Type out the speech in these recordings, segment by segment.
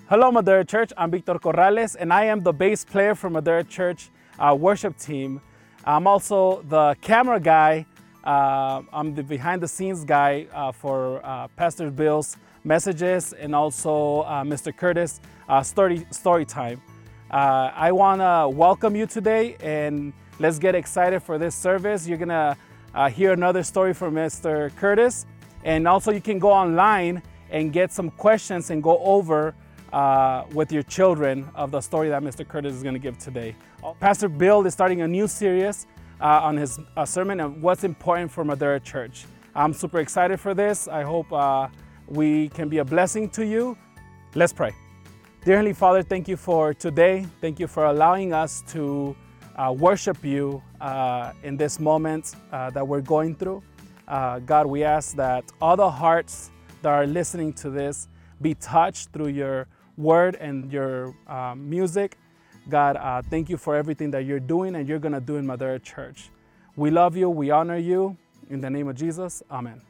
Hello, Madera Church. I'm Victor Corrales, and I am the bass player for Madera Church worship team. I'm also the camera guy. I'm the behind-the-scenes guy for Pastor Bill's messages and also Mr. Curtis' story time. I want to welcome you today, and let's get excited for this service. You're going to hear another story from Mr. Curtis, and also you can go online and get some questions and go over with your children of the story that Mr. Curtis is going to give today. Pastor Bill is starting a new series on his sermon on what's important for Madera Church. I'm super excited for this. I hope we can be a blessing to you. Let's pray. Dear Heavenly Father, thank you for today. Thank you for allowing us to worship you in this moment that we're going through. God, we ask that all the hearts that are listening to this be touched through your word and your music. God, thank you for everything that you're doing and you're going to do in Madera Church. We love you. We honor you. In the name of Jesus, amen.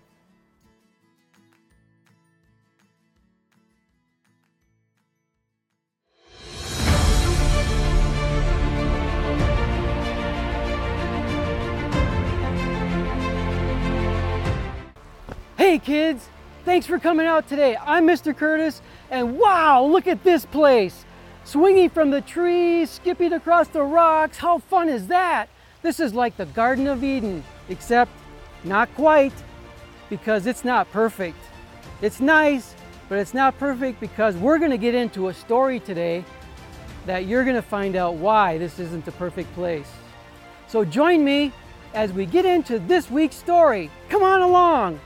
Hey kids, thanks for coming out today. I'm Mr. Curtis, and wow, look at this place. Swinging from the trees, skipping across the rocks, how fun is that? This is like the Garden of Eden, except not quite, because it's not perfect. It's nice, but it's not perfect because we're gonna get into a story today that you're gonna find out why this isn't the perfect place. So join me as we get into this week's story. Come on along.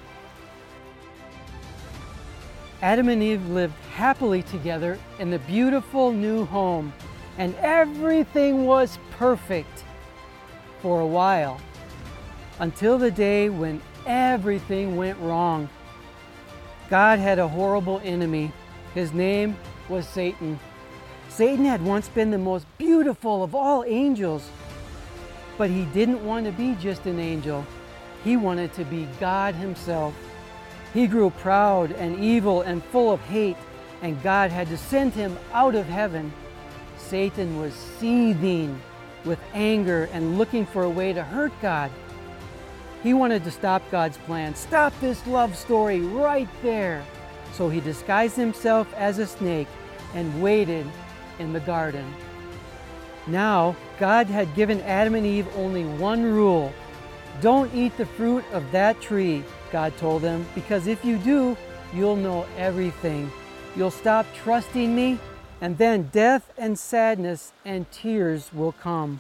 Adam and Eve lived happily together in the beautiful new home, and everything was perfect for a while, until the day when everything went wrong. God had a horrible enemy. His name was Satan. Satan had once been the most beautiful of all angels, but he didn't want to be just an angel. He wanted to be God himself. He grew proud and evil and full of hate, and God had to send him out of heaven. Satan was seething with anger and looking for a way to hurt God. He wanted to stop God's plan, stop this love story right there. So he disguised himself as a snake and waited in the garden. Now, God had given Adam and Eve only one rule. Don't eat the fruit of that tree, God told them, because if you do, you'll know everything. You'll stop trusting me, and then death and sadness and tears will come.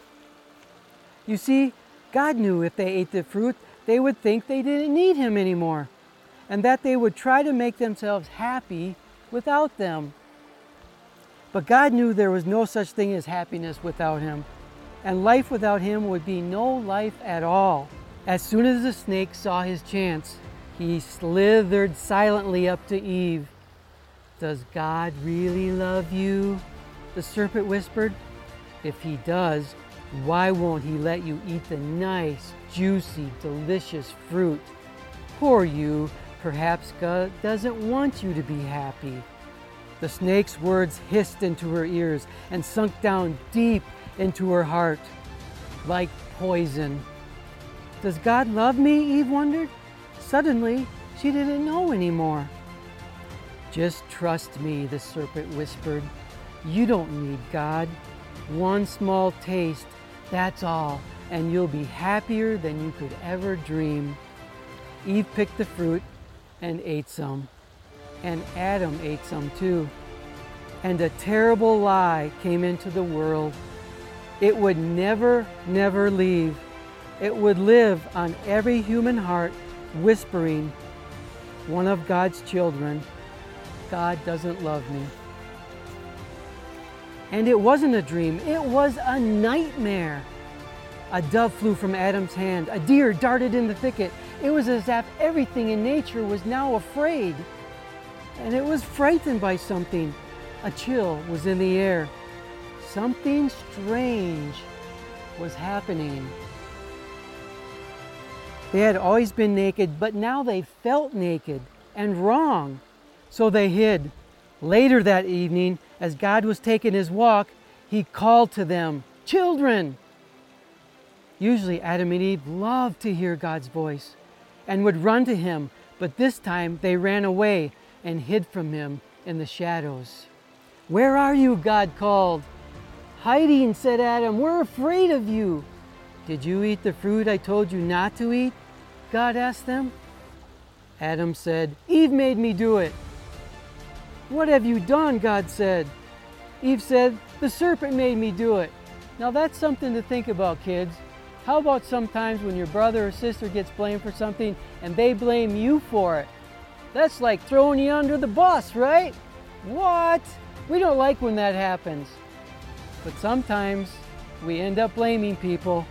You see, God knew if they ate the fruit, they would think they didn't need him anymore, and that they would try to make themselves happy without them. But God knew there was no such thing as happiness without him, and life without him would be no life at all. As soon as the snake saw his chance, he slithered silently up to Eve. "Does God really love you?" the serpent whispered. "If he does, why won't he let you eat the nice, juicy, delicious fruit? Poor you, perhaps God doesn't want you to be happy." The snake's words hissed into her ears and sunk down deep into her heart like poison. Does God love me? Eve wondered. Suddenly, she didn't know anymore. "Just trust me," the serpent whispered. "You don't need God. One small taste, that's all, and you'll be happier than you could ever dream." Eve picked the fruit and ate some, and Adam ate some too. And a terrible lie came into the world. It would never, never leave. It would live on every human heart, whispering, one of God's children, God doesn't love me. And it wasn't a dream, it was a nightmare. A dove flew from Adam's hand, a deer darted in the thicket. It was as if everything in nature was now afraid. And it was frightened by something. A chill was in the air. Something strange was happening. They had always been naked, but now they felt naked and wrong. So they hid. Later that evening, as God was taking his walk, he called to them, "Children!" Usually Adam and Eve loved to hear God's voice and would run to him, but this time they ran away and hid from him in the shadows. "Where are you?" God called. "Hiding," said Adam. "We're afraid of you." "Did you eat the fruit I told you not to eat?" God asked them. Adam said, "Eve made me do it." "What have you done?" God said. Eve said, "The serpent made me do it." Now that's something to think about, kids. How about sometimes when your brother or sister gets blamed for something and they blame you for it? That's like throwing you under the bus, right? What? We don't like when that happens. But sometimes we end up blaming people.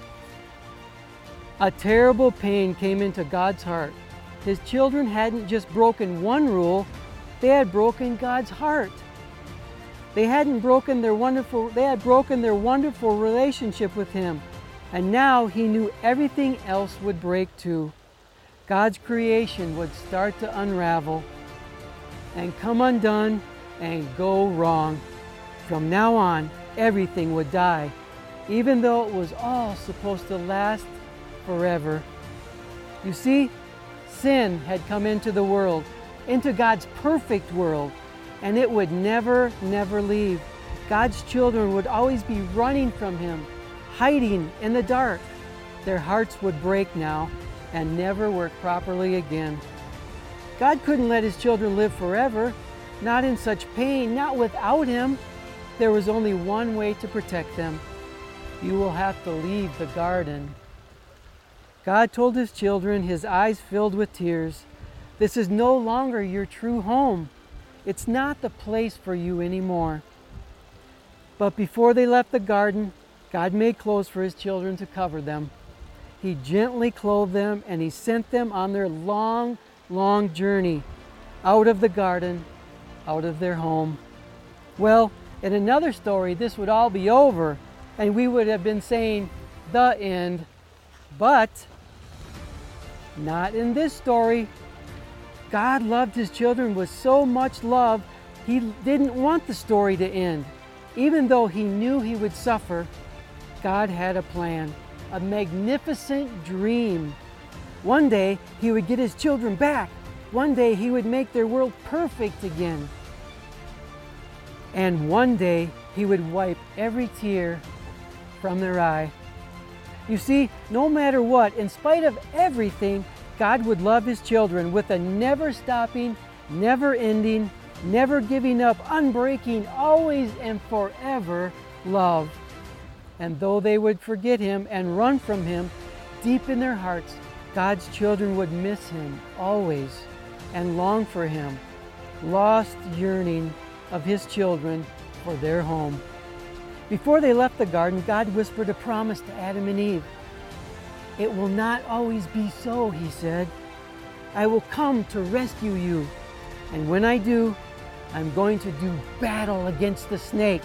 A terrible pain came into God's heart. His children hadn't just broken one rule, they had broken God's heart. They had broken their wonderful relationship with him. And now he knew everything else would break too. God's creation would start to unravel and come undone and go wrong. From now on, everything would die, even though it was all supposed to last forever. You see, sin had come into the world, into God's perfect world, and it would never, never leave. God's children would always be running from him, hiding in the dark. Their hearts would break now and never work properly again. God couldn't let his children live forever, not in such pain, not without him. There was only one way to protect them. You will have to leave the garden. God told his children, his eyes filled with tears, "This is no longer your true home. It's not the place for you anymore." But before they left the garden, God made clothes for his children to cover them. He gently clothed them and he sent them on their long, long journey out of the garden, out of their home. Well, in another story, this would all be over and we would have been saying, "The end." But not in this story. God loved his children with so much love, he didn't want the story to end. Even though he knew he would suffer, God had a plan, a magnificent dream. One day he would get his children back. One day he would make their world perfect again. And one day he would wipe every tear from their eye. You see, no matter what, in spite of everything, God would love his children with a never-stopping, never-ending, never giving up, unbreaking, always and forever love. And though they would forget him and run from him, deep in their hearts, God's children would miss him always and long for him, lost yearning of his children for their home. Before they left the garden, God whispered a promise to Adam and Eve. "It will not always be so," he said. "I will come to rescue you. And when I do, I'm going to do battle against the snake.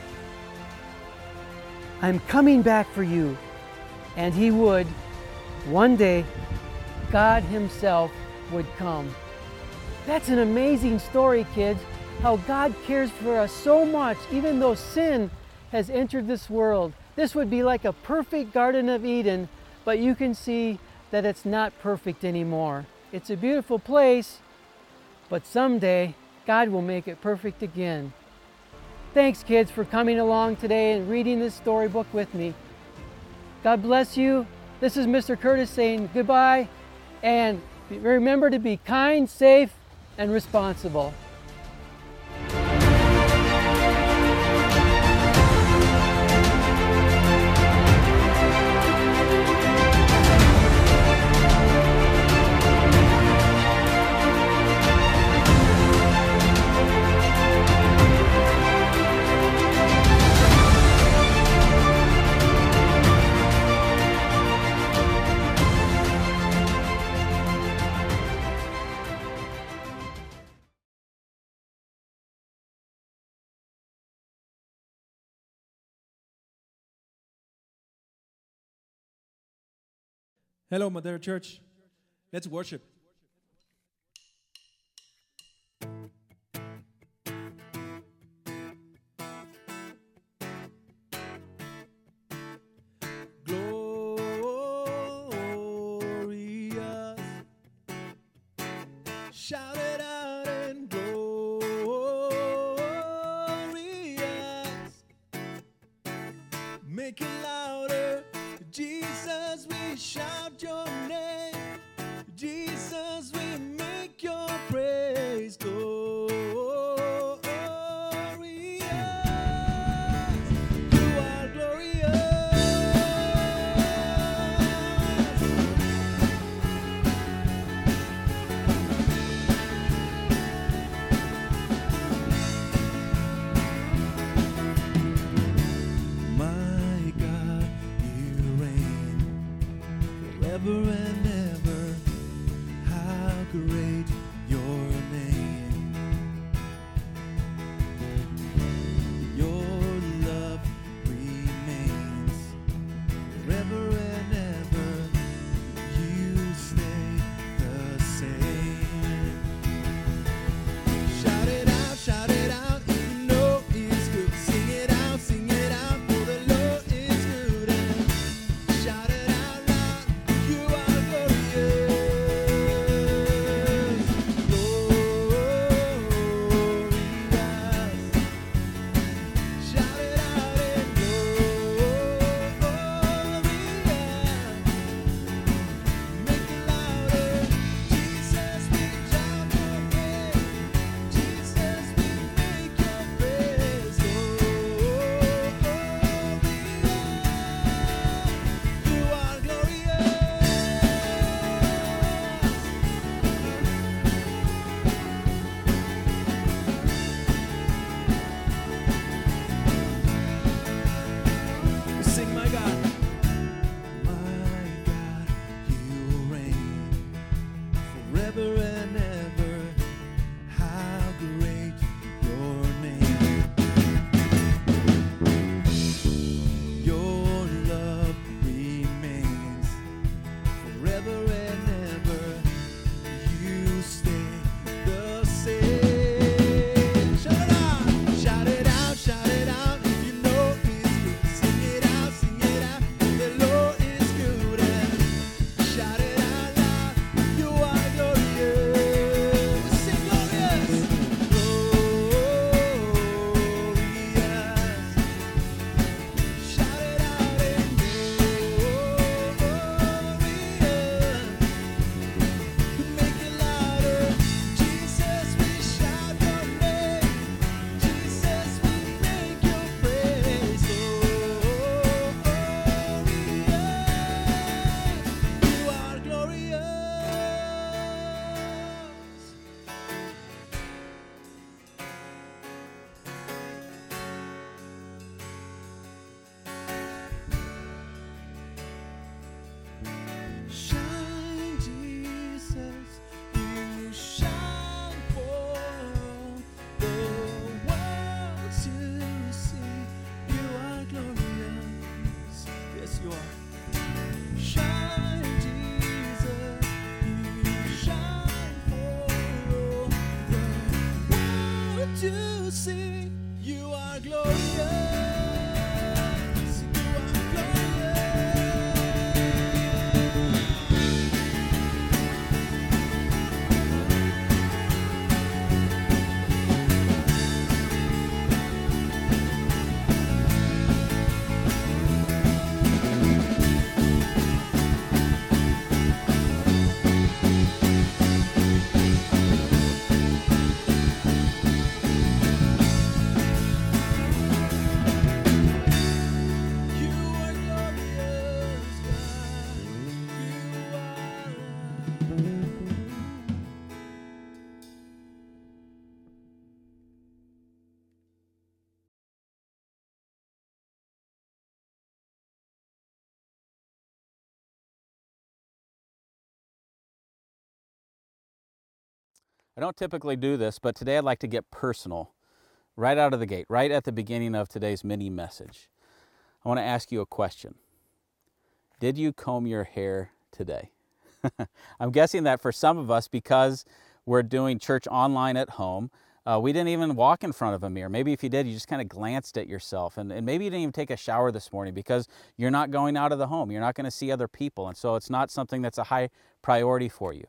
I'm coming back for you." And he would. One day, God himself would come. That's an amazing story, kids. How God cares for us so much, even though sin has entered this world. This would be like a perfect Garden of Eden, but you can see that it's not perfect anymore. It's a beautiful place, but someday God will make it perfect again. Thanks, kids, for coming along today and reading this storybook with me. God bless you. This is Mr. Curtis saying goodbye, and remember to be kind, safe, and responsible. Hello, Madera Church. Let's worship. shout it out and glorious. Make it louder, Jesus, we shout your name. Jesus, we make your praise glorious. You are glorious. My God, you reign forever and ever. How great your name. Your love remains forever and ever. You stay the same. Shout it out, shout it out. If you know He's good, sing it out, sing it out. For the Lord is good. And shout it out loud. You are glorious. Shout it out and glorious. Make it louder. Jesus, we shout your name. Jesus, we make your praise glorious. You are glorious. Sing, my God. My God, you reign forever and ever. How great your name. Your love remains forever and ever. You stay the same. Shout it out, shout it out, shout it out. If you know He's good, sing it out, sing it out. The Lord is good. And shout it out loud. You are glorious. Sing glorious. Glorious. Shout it out and glorious. Make it louder. Jesus, we shout your name. Jesus, we make your praise glorious. You are glorious. Shine, Jesus, you shine for the world to see. You are glorious. Yes, you are. Shine, Jesus, you shine for the world to see. You are glorious. You are glorious. You are glorious, God. You are. I don't typically do this, but today I'd like to get personal right out of the gate, right at the beginning of today's mini message. I want to ask you a question. Did you comb your hair today? I'm guessing that for some of us, because we're doing church online at home, we didn't even walk in front of a mirror. Maybe if you did, you just kind of glanced at yourself. And maybe you didn't even take a shower this morning because you're not going out of the home. You're not going to see other people. And so it's not something that's a high priority for you.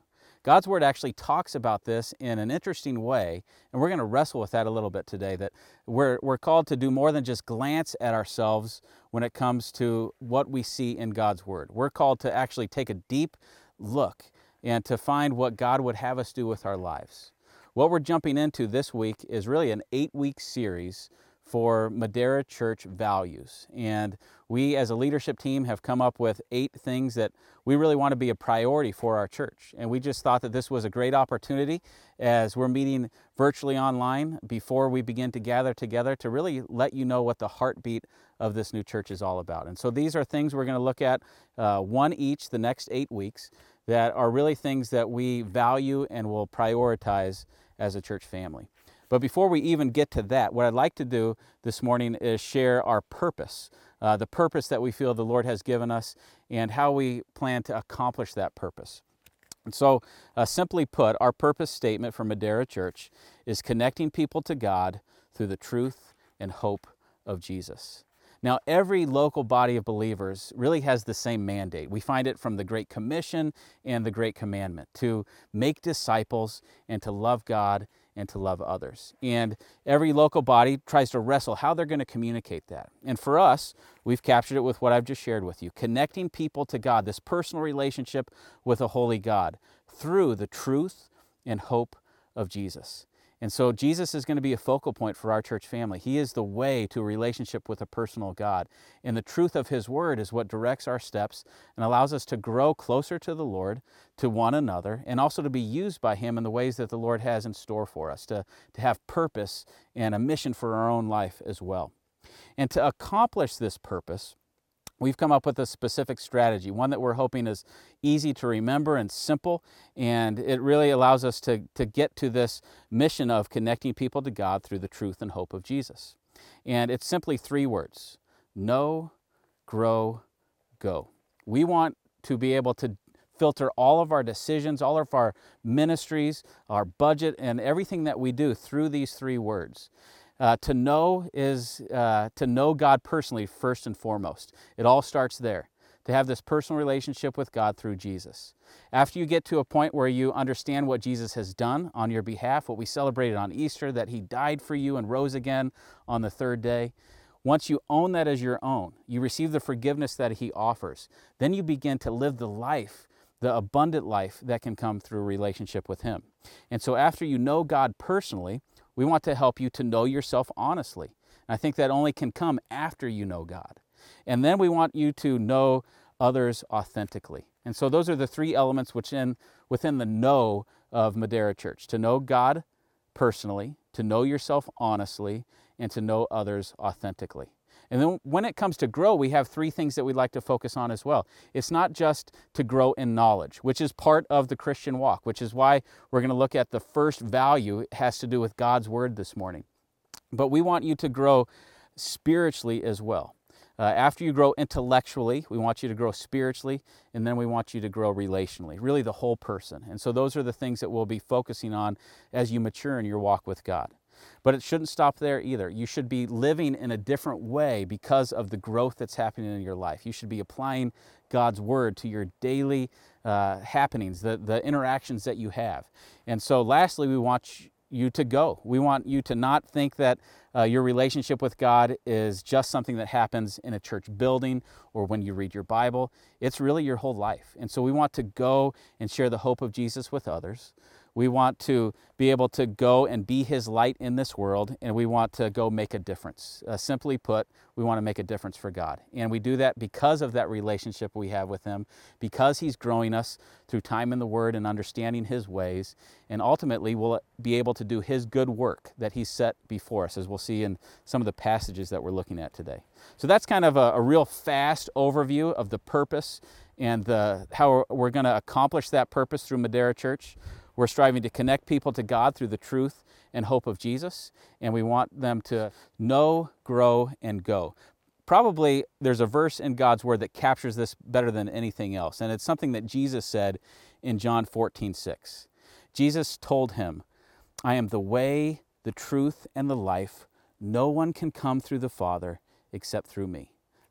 God's Word actually talks about this in an interesting way, and we're going to wrestle with that a little bit today, that we're called to do more than just glance at ourselves when it comes to what we see in God's Word. We're called to actually take a deep look and to find what God would have us do with our lives. What we're jumping into this week is really an 8-week series for Madera Church values. And we as a leadership team have come up with 8 things that we really want to be a priority for our church. And we just thought that this was a great opportunity as we're meeting virtually online before we begin to gather together to really let you know what the heartbeat of this new church is all about. And so these are things we're going to look at, one each the next 8 weeks, that are really things that we value and will prioritize as a church family. But before we even get to that, what I'd like to do this morning is share our purpose, the purpose that we feel the Lord has given us and how we plan to accomplish that purpose. And so, simply put, our purpose statement for Madera Church is connecting people to God through the truth and hope of Jesus. Now, every local body of believers really has the same mandate. We find it from the Great Commission and the Great Commandment to make disciples and to love God and to love others. And every local body tries to wrestle how they're going to communicate that. And for us, we've captured it with what I've just shared with you, connecting people to God, this personal relationship with a holy God through the truth and hope of Jesus. And so Jesus is going to be a focal point for our church family. He is the way to a relationship with a personal God. And the truth of His Word is what directs our steps and allows us to grow closer to the Lord, to one another, and also to be used by Him in the ways that the Lord has in store for us, to have purpose and a mission for our own life as well. And to accomplish this purpose, we've come up with a specific strategy, one that we're hoping is easy to remember and simple, and it really allows us to get to this mission of connecting people to God through the truth and hope of Jesus. And it's simply 3 words: know, grow, go. We want to be able to filter all of our decisions, all of our ministries, our budget, and everything that we do through these 3 words. To know is to know God personally first and foremost. It all starts there, to have this personal relationship with God through Jesus. After you get to a point where you understand what Jesus has done on your behalf, what we celebrated on Easter, that He died for you and rose again on the 3rd day, once you own that as your own, you receive the forgiveness that He offers, then you begin to live the life, the abundant life that can come through a relationship with Him. And so after you know God personally, we want to help you to know yourself honestly. And I think that only can come after you know God. And then we want you to know others authentically. And so those are the 3 elements within the know of Madera Church: to know God personally, to know yourself honestly, and to know others authentically. And then when it comes to grow, we have 3 things that we'd like to focus on as well. It's not just to grow in knowledge, which is part of the Christian walk, which is why we're going to look at the first value. It has to do with God's Word this morning. But we want you to grow spiritually as well. After you grow intellectually, we want you to grow spiritually, and then we want you to grow relationally, really the whole person. And so those are the things that we'll be focusing on as you mature in your walk with God. But it shouldn't stop there either. You should be living in a different way because of the growth that's happening in your life. You should be applying God's Word to your daily happenings, the interactions that you have. And so lastly, we want you to go. We want you to not think that your relationship with God is just something that happens in a church building or when you read your Bible. It's really your whole life. And so we want to go and share the hope of Jesus with others. We want to be able to go and be His light in this world, and we want to go make a difference. Simply put, we want to make a difference for God. And we do that because of that relationship we have with Him, because He's growing us through time in the Word and understanding His ways, and ultimately we'll be able to do His good work that He's set before us, as we'll see in some of the passages that we're looking at today. So that's kind of a real fast overview of the purpose and how we're going to accomplish that purpose through Madera Church. We're striving to connect people to God through the truth and hope of Jesus, and we want them to know, grow, and go. Probably there's a verse in God's Word that captures this better than anything else, and it's something that Jesus said in John 14:6. Jesus told him, "I am the way, the truth, and the life. No one can come through the Father except through me."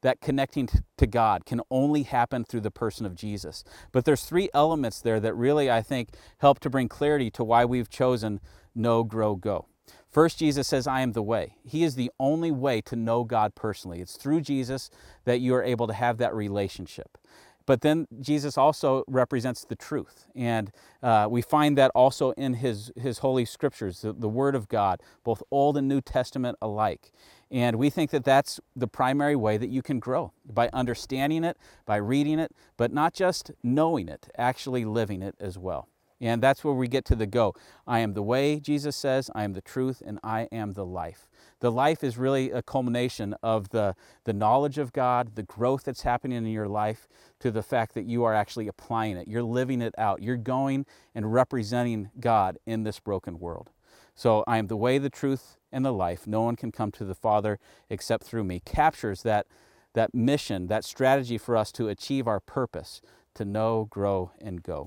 that connecting to God can only happen through the person of Jesus. But there's 3 elements there that really, I think, help to bring clarity to why we've chosen Know, Grow, Go. First, Jesus says, I am the way. He is the only way to know God personally. It's through Jesus that you are able to have that relationship. But then Jesus also represents the truth. And we find that also in his Holy Scriptures, the Word of God, both Old and New Testament alike. And we think that that's the primary way that you can grow, by understanding it, by reading it, but not just knowing it, actually living it as well. And that's where we get to the go. I am the way, Jesus says, I am the truth, and I am the life. The life is really a culmination of the knowledge of God, the growth that's happening in your life, to the fact that you are actually applying it. You're living it out. You're going and representing God in this broken world. So I am the way, the truth, and the life. No one can come to the Father except through me. Captures that mission, that strategy for us to achieve our purpose, to know, grow, and go.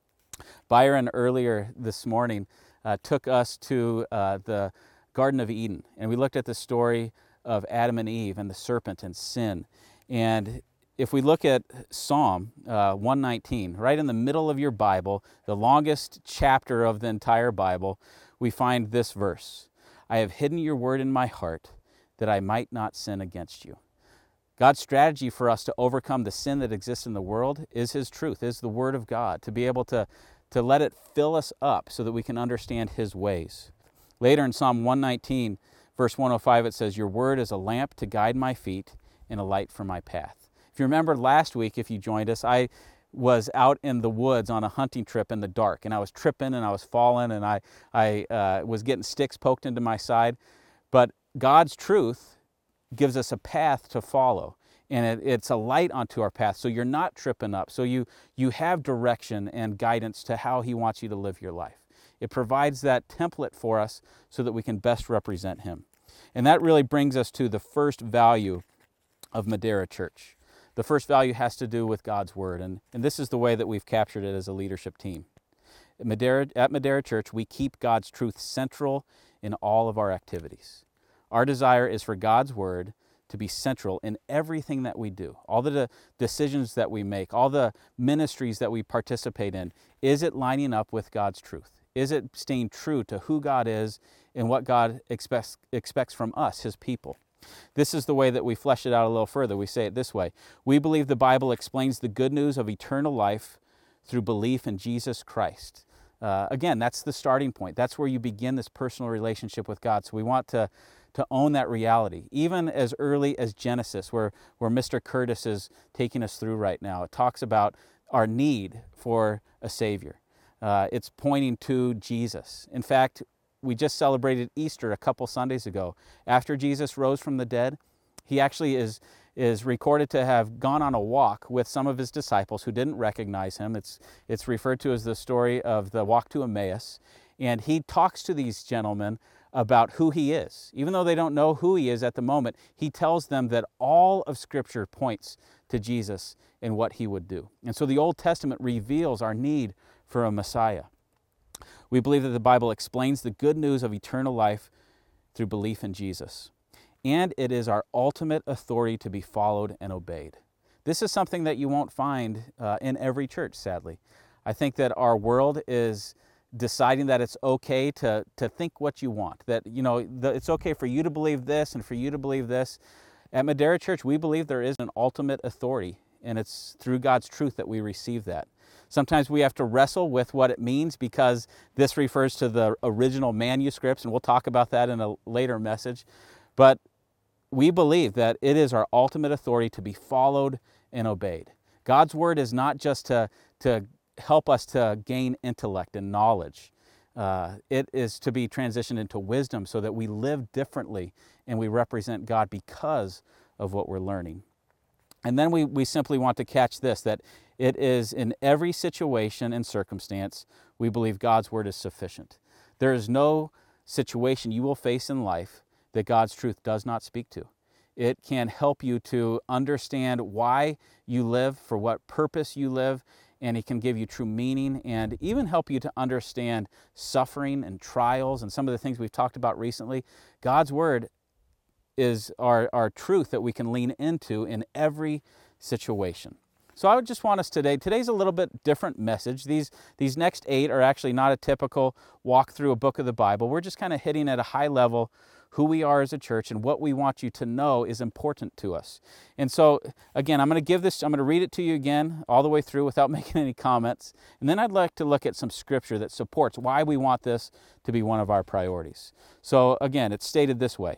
Byron earlier this morning took us to the Garden of Eden, and we looked at the story of Adam and Eve and the serpent and sin. And if we look at Psalm 119, right in the middle of your Bible, the longest chapter of the entire Bible, we find this verse: I have hidden your word in my heart that I might not sin against you. God's strategy for us to overcome the sin that exists in the world is His truth, is the Word of God, to be able to let it fill us up so that we can understand His ways. Later in Psalm 119, verse 105, it says, your word is a lamp to guide my feet and a light for my path. If you remember last week, if you joined us, I was out in the woods on a hunting trip in the dark, and I was tripping and I was falling, and I was getting sticks poked into my side. But God's truth gives us a path to follow, and it's a light onto our path, so you're not tripping up. So you have direction and guidance to how He wants you to live your life. It provides that template for us so that we can best represent Him. And that really brings us to the first value of Madera Church. The first value has to do with God's Word, and this is the way that we've captured it as a leadership team. At Madera Church, we keep God's truth central in all of our activities. Our desire is for God's Word to be central in everything that we do, all the decisions that we make, all the ministries that we participate in. Is it lining up with God's truth? Is it staying true to who God is and what God expects from us, His people? This is the way that we flesh it out a little further. We say it this way: we believe the Bible explains the good news of eternal life through belief in Jesus Christ. Again, that's the starting point. That's where you begin this personal relationship with God. So we want to own that reality, even as early as Genesis, where Mr. Curtis is taking us through right now. It talks about our need for a Savior. It's pointing to Jesus. In fact, we just celebrated Easter a couple Sundays ago. After Jesus rose from the dead, He actually is recorded to have gone on a walk with some of His disciples who didn't recognize Him. It's referred to as the story of the walk to Emmaus. And He talks to these gentlemen about who He is. Even though they don't know who He is at the moment, He tells them that all of Scripture points to Jesus and what He would do. And so the Old Testament reveals our need for a Messiah. We believe that the Bible explains the good news of eternal life through belief in Jesus. And it is our ultimate authority to be followed and obeyed. This is something that you won't find in every church, sadly. I think that our world is deciding that it's okay to think what you want, that it's okay for you to believe this and for you to believe this. At Madera Church, we believe there is an ultimate authority, and it's through God's truth that we receive that. Sometimes we have to wrestle with what it means, because this refers to the original manuscripts, and we'll talk about that in a later message. But we believe that it is our ultimate authority to be followed and obeyed. God's Word is not just to help us to gain intellect and knowledge. It is to be transitioned into wisdom so that we live differently and we represent God because of what we're learning. And then we simply want to catch this, that it is in every situation and circumstance, we believe God's Word is sufficient. There is no situation you will face in life that God's truth does not speak to. It can help you to understand why you live, for what purpose you live, and it can give you true meaning and even help you to understand suffering and trials and some of the things we've talked about recently. God's Word is our truth that we can lean into in every situation. So I would just want us today's a little bit different message. These next 8 are actually not a typical walk through a book of the Bible. We're just kind of hitting at a high level who we are as a church and what we want you to know is important to us. And so, again, I'm going to read it to you again all the way through without making any comments. And then I'd like to look at some scripture that supports why we want this to be one of our priorities. So, again, it's stated this way.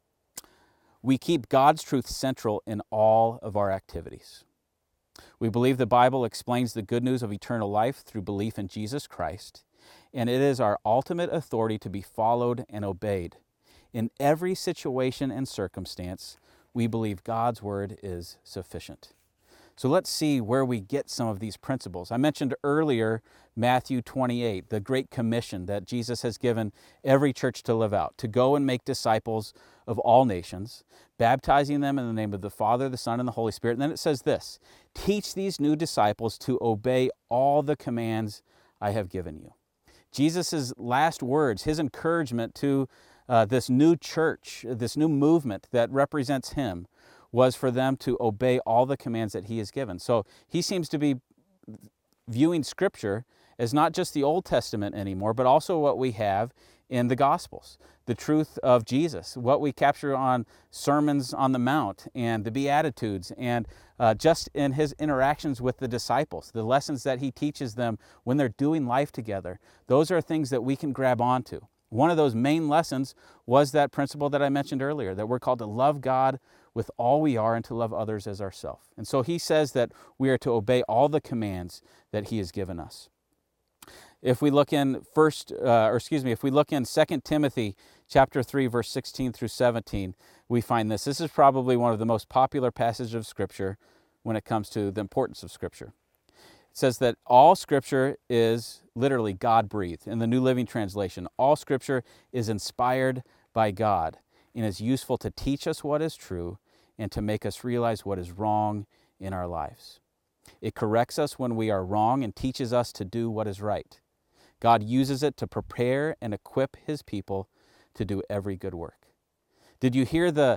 We keep God's truth central in all of our activities. We believe the Bible explains the good news of eternal life through belief in Jesus Christ, and it is our ultimate authority to be followed and obeyed. In every situation and circumstance, we believe God's word is sufficient. So let's see where we get some of these principles. I mentioned earlier Matthew 28, the Great Commission that Jesus has given every church to live out, to go and make disciples of all nations, baptizing them in the name of the Father, the Son, and the Holy Spirit. And then it says this, teach these new disciples to obey all the commands I have given you. Jesus' last words, his encouragement to this new church, this new movement that represents him, was for them to obey all the commands that he has given. So he seems to be viewing Scripture as not just the Old Testament anymore, but also what we have in the Gospels, the truth of Jesus, what we capture on Sermons on the Mount and the Beatitudes, and just in his interactions with the disciples, the lessons that he teaches them when they're doing life together. Those are things that we can grab onto. One of those main lessons was that principle that I mentioned earlier, that we're called to love God with all we are and to love others as ourselves. And so he says that we are to obey all the commands that he has given us. If we look in if we look in 2 Timothy chapter 3, verse 16 through 17, we find this. This is probably one of the most popular passages of Scripture when it comes to the importance of Scripture. It says that all Scripture is literally God-breathed. In the New Living Translation, all Scripture is inspired by God and is useful to teach us what is true and to make us realize what is wrong in our lives. It corrects us when we are wrong and teaches us to do what is right. God uses it to prepare and equip his people to do every good work. Did you hear the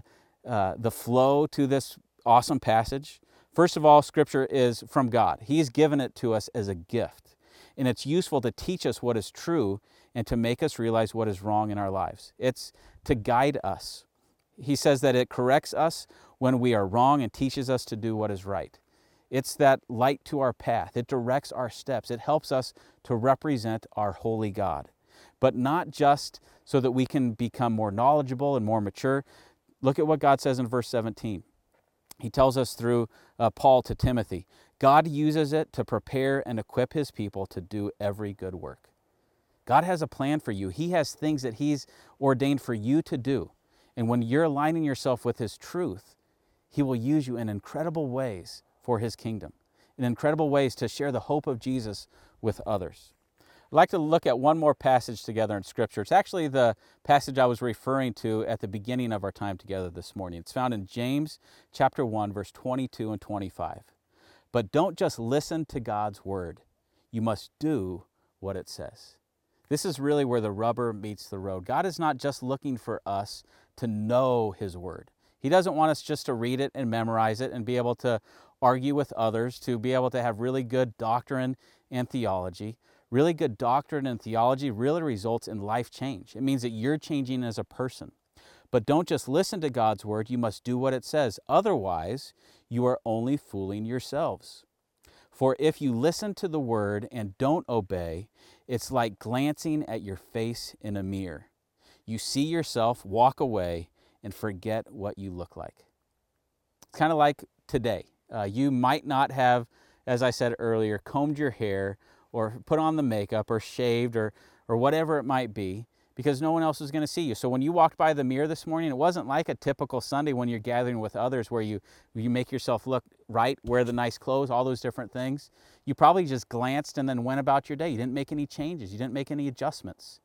flow to this awesome passage? First of all, Scripture is from God. He's given it to us as a gift, and it's useful to teach us what is true and to make us realize what is wrong in our lives. It's to guide us. He says that it corrects us when we are wrong and teaches us to do what is right. It's that light to our path. It directs our steps. It helps us to represent our holy God. But not just so that we can become more knowledgeable and more mature. Look at what God says in verse 17. He tells us through Paul to Timothy, God uses it to prepare and equip his people to do every good work. God has a plan for you. He has things that he's ordained for you to do. And when you're aligning yourself with his truth, he will use you in incredible ways for his kingdom, in incredible ways to share the hope of Jesus with others. I'd like to look at one more passage together in Scripture. It's actually the passage I was referring to at the beginning of our time together this morning. It's found in James chapter 1, verse 22 and 25. But don't just listen to God's word. You must do what it says. This is really where the rubber meets the road. God is not just looking for us to know his word. He doesn't want us just to read it and memorize it and be able to argue with others, to be able to have really good doctrine and theology. Really good doctrine and theology really results in life change. It means that you're changing as a person. But don't just listen to God's word, you must do what it says. Otherwise, you are only fooling yourselves. For if you listen to the word and don't obey, it's like glancing at your face in a mirror. You see yourself, walk away, and forget what you look like. It's kind of like today. You might not have, as I said earlier, combed your hair or put on the makeup or shaved or whatever it might be because no one else is going to see you. So when you walked by the mirror this morning, it wasn't like a typical Sunday when you're gathering with others where you make yourself look right, wear the nice clothes, all those different things. You probably just glanced and then went about your day. You didn't make any changes. You didn't make any adjustments.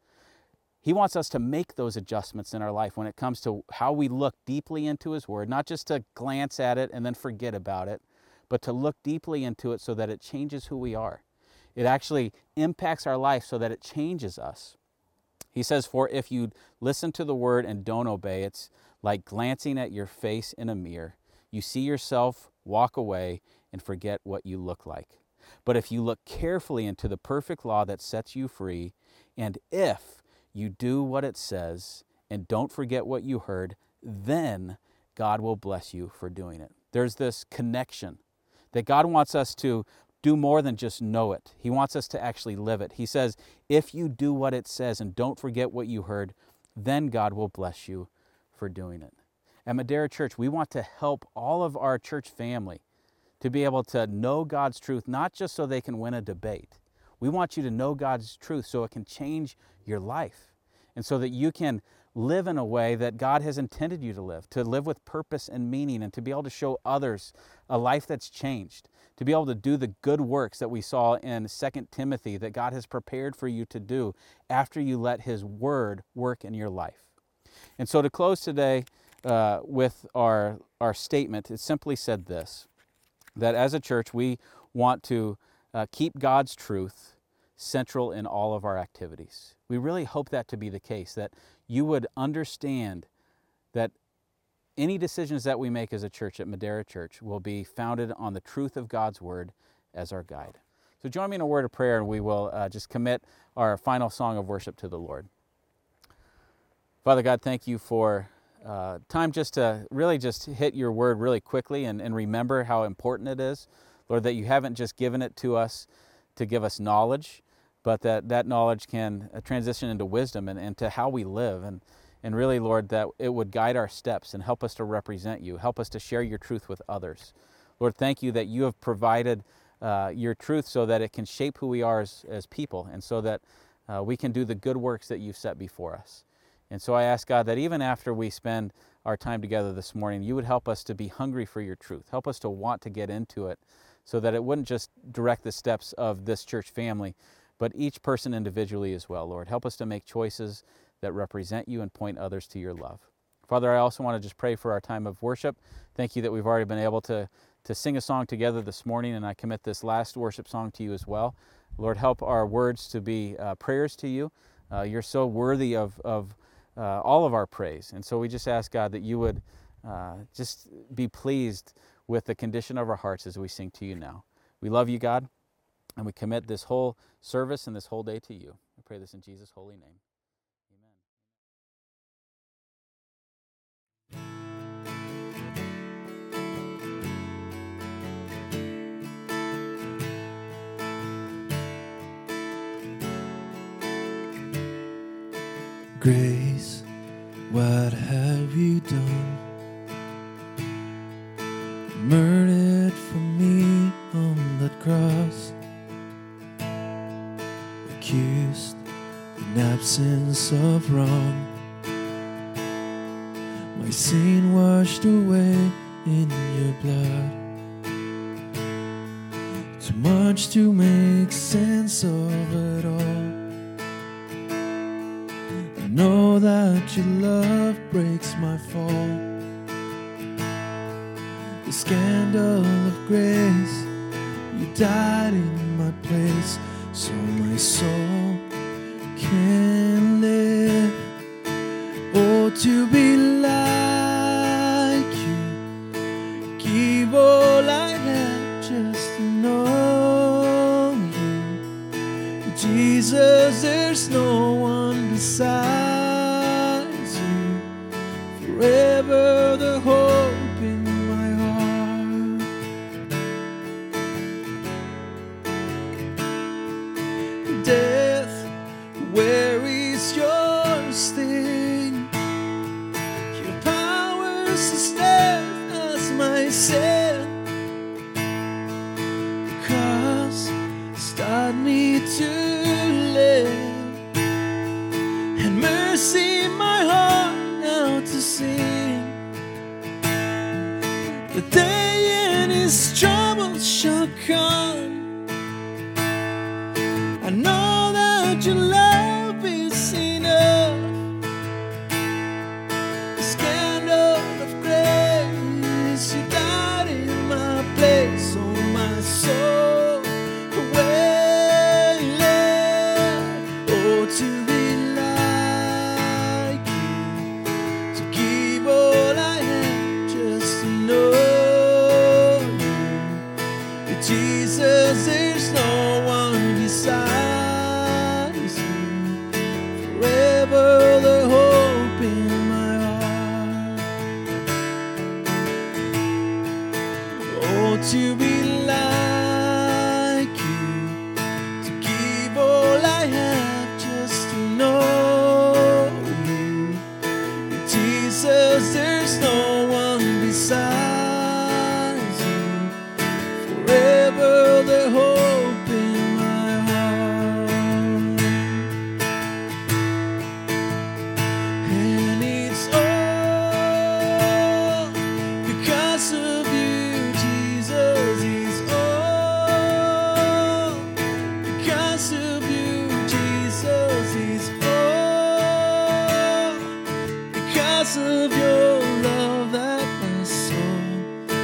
He wants us to make those adjustments in our life when it comes to how we look deeply into his word, not just to glance at it and then forget about it, but to look deeply into it so that it changes who we are. It actually impacts our life so that it changes us. He says, for if you listen to the word and don't obey, it's like glancing at your face in a mirror. You see yourself, walk away, and forget what you look like. But if you look carefully into the perfect law that sets you free, and if you do what it says and don't forget what you heard, then God will bless you for doing it. There's this connection that God wants us to do more than just know it. He wants us to actually live it. He says, if you do what it says and don't forget what you heard, then God will bless you for doing it. At Madera Church, we want to help all of our church family to be able to know God's truth, not just so they can win a debate. We want you to know God's truth so it can change your life and so that you can live in a way that God has intended you to live with purpose and meaning, and to be able to show others a life that's changed, to be able to do the good works that we saw in 2 Timothy that God has prepared for you to do after you let His Word work in your life. And so to close today with our statement, it simply said this, that as a church we want to keep God's truth central in all of our activities. We really hope that to be the case, that you would understand that any decisions that we make as a church at Madera Church will be founded on the truth of God's Word as our guide. So join me in a word of prayer, and we will just commit our final song of worship to the Lord. Father God, thank you for time just to really just hit your word really quickly and remember how important it is. Lord, that you haven't just given it to us to give us knowledge, but that knowledge can transition into wisdom and to how we live. And really, Lord, that it would guide our steps and help us to represent you, help us to share your truth with others. Lord, thank you that you have provided your truth so that it can shape who we are as people, and so that we can do the good works that you've set before us. And so I ask, God, that even after we spend our time together this morning, you would help us to be hungry for your truth. Help us to want to get into it so that it wouldn't just direct the steps of this church family, but each person individually as well, Lord. Help us to make choices that represent you and point others to your love. Father, I also want to just pray for our time of worship. Thank you that we've already been able to sing a song together this morning, and I commit this last worship song to you as well. Lord, help our words to be prayers to you. You're so worthy of all of our praise. And so we just ask, God, that you would just be pleased with the condition of our hearts as we sing to you now. We love you, God, and we commit this whole service and this whole day to you. I pray this in Jesus' holy name. Grace, what have you done? Murdered for me on that cross, accused in absence of wrong, my sin washed away in your blood. Too much to make sense of it all. I know that your love breaks my fall. The scandal of grace, you died in my place, so my soul can live. Oh, to be like you, give all I have just to know you. Jesus, there's no one besides you. Forever the hope in my heart. Death, where is your sting? Your power's as death as my sin. The cross taught me to live, and mercy my heart now to sing. The day in his troubles shall come. I know that your love is enough. The scandal of grace, you died in my place. Oh, my soul, away left. Oh, to be like you, to give all because of you, Jesus is all. Because of your love that my soul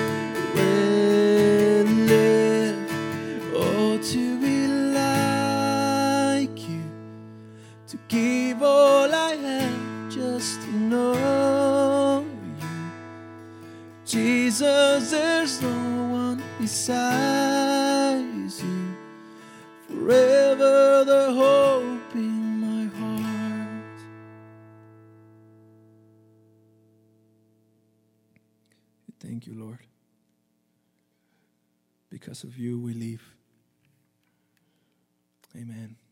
will live. Oh, to be like you, to give all I have just to know you. Jesus, there's no one besides you. Forever the hope in my heart. Thank you, Lord. Because of you we live. Amen.